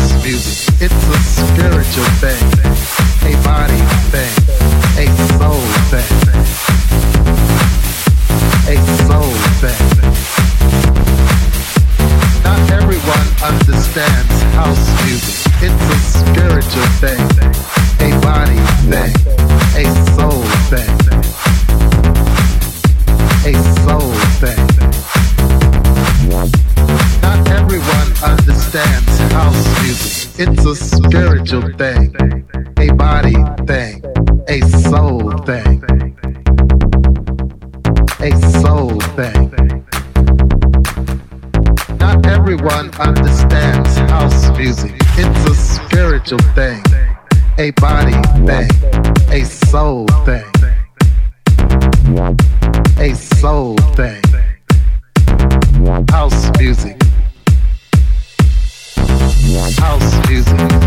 house music. It's a spiritual thing, a body thing, a soul thing, a soul thing. Not everyone understands house music. It's a spiritual thing, a body thing, a soul thing, a soul thing. Not everyone understands house music. It's a spiritual thing, a body thing, a soul thing, a soul thing. Not everyone understands house music. It's a spiritual thing, a body thing, a soul thing, a soul thing. House music. House music.